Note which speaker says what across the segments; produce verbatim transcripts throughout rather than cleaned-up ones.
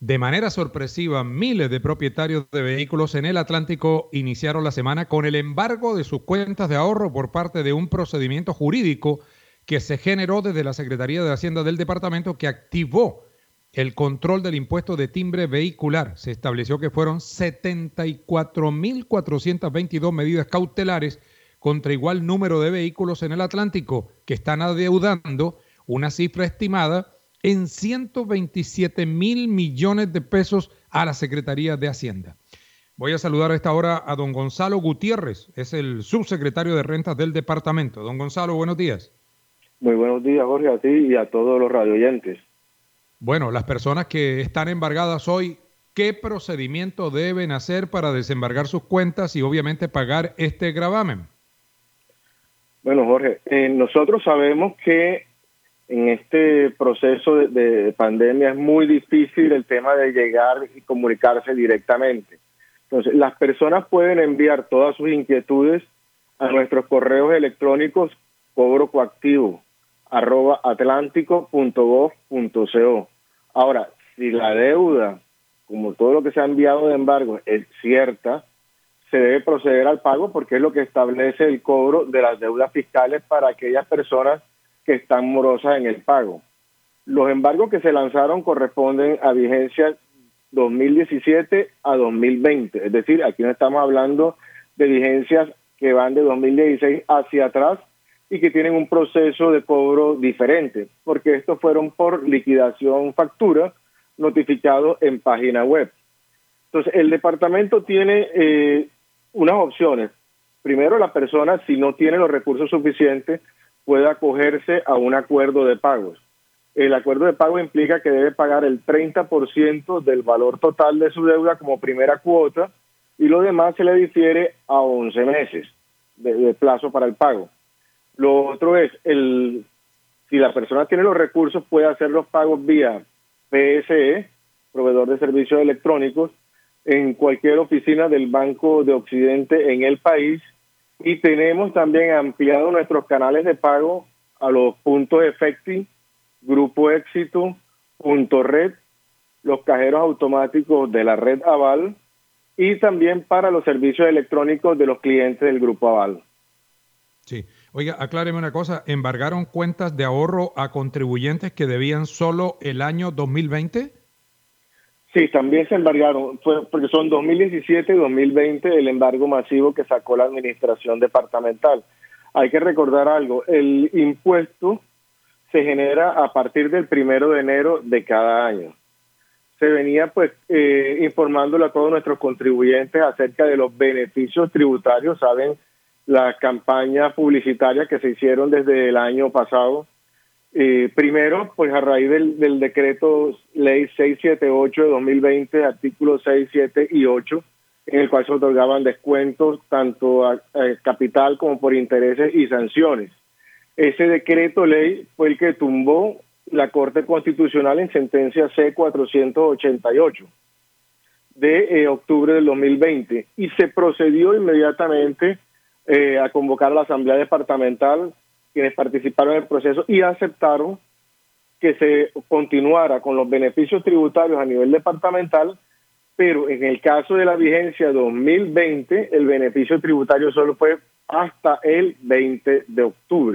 Speaker 1: De manera sorpresiva, miles de propietarios de vehículos en el Atlántico iniciaron la semana con el embargo de sus cuentas de ahorro por parte de un procedimiento jurídico que se generó desde la Secretaría de Hacienda del departamento, que activó el control del impuesto de timbre vehicular. Se estableció que fueron setenta y cuatro mil cuatrocientas veintidós medidas cautelares contra igual número de vehículos en el Atlántico, que están adeudando una cifra estimada en ciento veintisiete mil millones de pesos a la Secretaría de Hacienda. Voy a saludar a esta hora a don Gonzalo Gutiérrez, es el subsecretario de Rentas del departamento. Don Gonzalo, buenos días.
Speaker 2: Muy buenos días, Jorge, a ti y a todos los radioyentes.
Speaker 1: Bueno, las personas que están embargadas hoy, ¿qué procedimiento deben hacer para desembargar sus cuentas y obviamente pagar este gravamen?
Speaker 2: Bueno, Jorge, eh, nosotros sabemos que en este proceso de, de pandemia es muy difícil el tema de llegar y comunicarse directamente. Entonces, las personas pueden enviar todas sus inquietudes a nuestros correos electrónicos cobrocoactivo arroba atlántico punto gov punto co. Ahora, si la deuda, como todo lo que se ha enviado de embargo, es cierta, se debe proceder al pago porque es lo que establece el cobro de las deudas fiscales para aquellas personas que están morosas en el pago. Los embargos que se lanzaron corresponden a vigencias dos mil diecisiete a dos mil veinte, es decir, aquí no estamos hablando de vigencias que van de dos mil dieciséis hacia atrás y que tienen un proceso de cobro diferente, porque estos fueron por liquidación factura notificado en página web. Entonces, el departamento tiene eh, unas opciones. Primero, la persona, si no tiene los recursos suficientes, puede acogerse a un acuerdo de pagos. El acuerdo de pago implica que debe pagar el treinta por ciento del valor total de su deuda como primera cuota y lo demás se le difiere a once meses de, de plazo para el pago. Lo otro es, el si la persona tiene los recursos, puede hacer los pagos vía P S E, proveedor de servicios electrónicos, en cualquier oficina del Banco de Occidente en el país. Y tenemos también ampliado nuestros canales de pago a los puntos Efecti, Grupo Éxito, Punto Red, los cajeros automáticos de la red Aval y también para los servicios electrónicos de los clientes del Grupo Aval.
Speaker 1: Sí. Oiga, acláreme una cosa, ¿embargaron cuentas de ahorro a contribuyentes que debían solo el año dos mil veinte?
Speaker 2: Sí, también se embargaron, fue porque son dos mil diecisiete y dos mil veinte el embargo masivo que sacó la administración departamental. Hay que recordar algo, el impuesto se genera a partir del primero de enero de cada año. Se venía pues eh, informándole a todos nuestros contribuyentes acerca de los beneficios tributarios, saben, las campañas publicitarias que se hicieron desde el año pasado. Eh, primero, pues a raíz del, del decreto ley seiscientos setenta y ocho de dos mil veinte, artículos seis, siete y ocho, en el cual se otorgaban descuentos tanto a, a capital como por intereses y sanciones. Ese decreto ley fue el que tumbó la Corte Constitucional en sentencia C cuatrocientos ochenta y ocho de eh, octubre del dos mil veinte y se procedió inmediatamente eh, a convocar a la Asamblea Departamental, quienes participaron en el proceso y aceptaron que se continuara con los beneficios tributarios a nivel departamental, pero en el caso de la vigencia dos mil veinte, el beneficio tributario solo fue hasta el veinte de octubre.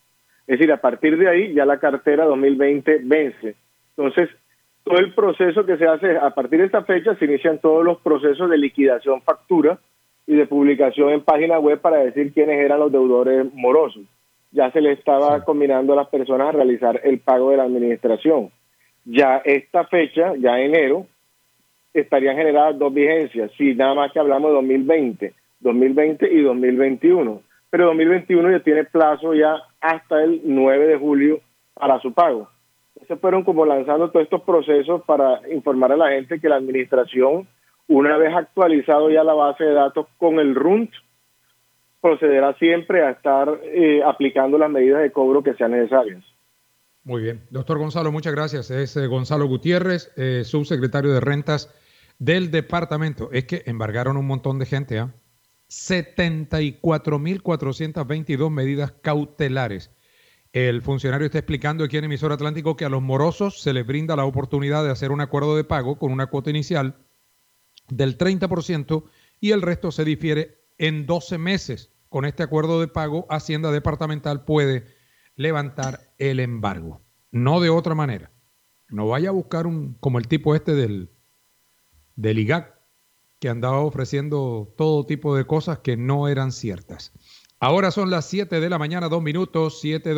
Speaker 2: Es decir, a partir de ahí ya la cartera dos mil veinte vence. Entonces, todo el proceso que se hace a partir de esta fecha, se inician todos los procesos de liquidación factura y de publicación en página web para decir quiénes eran los deudores morosos. Ya se le estaba sí. combinando a las personas a realizar el pago de la administración. Ya esta fecha, ya enero, estarían generadas dos vigencias, si nada más que hablamos de dos mil veinte, dos mil veinte y dos mil veintiuno. Pero dos mil veintiuno ya tiene plazo ya hasta el nueve de julio para su pago. Entonces fueron como lanzando todos estos procesos para informar a la gente que la administración, una vez actualizado ya la base de datos con el R U N T, procederá siempre a estar eh, aplicando las medidas de cobro que sean necesarias.
Speaker 1: Muy bien. Doctor Gonzalo, muchas gracias. Es eh, Gonzalo Gutiérrez, eh, subsecretario de Rentas del departamento. Es que embargaron un montón de gente, ¿ah? ¿eh? setenta y cuatro mil cuatrocientas veintidós medidas cautelares. El funcionario está explicando aquí en Emisor Atlántico que a los morosos se les brinda la oportunidad de hacer un acuerdo de pago con una cuota inicial del treinta por ciento y el resto se difiere en doce meses. Con este acuerdo de pago, Hacienda Departamental puede levantar el embargo. No de otra manera. No vaya a buscar un, como el tipo este del, del I G A C, que andaba ofreciendo todo tipo de cosas que no eran ciertas. Ahora son las siete de la mañana, dos minutos, siete